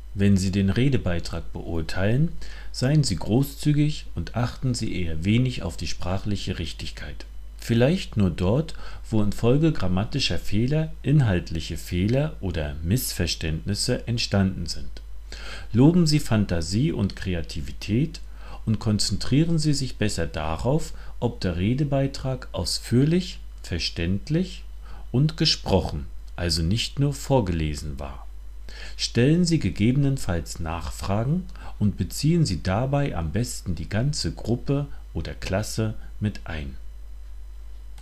Wenn Sie den Redebeitrag beurteilen, seien Sie großzügig und achten Sie eher wenig auf die sprachliche Richtigkeit. Vielleicht nur dort, wo infolge grammatischer Fehler inhaltliche Fehler oder Missverständnisse entstanden sind. Loben Sie Fantasie und Kreativität und konzentrieren Sie sich besser darauf, ob der Redebeitrag ausführlich, verständlich und gesprochen, also nicht nur vorgelesen war. Stellen Sie gegebenenfalls Nachfragen und beziehen Sie dabei am besten die ganze Gruppe oder Klasse mit ein.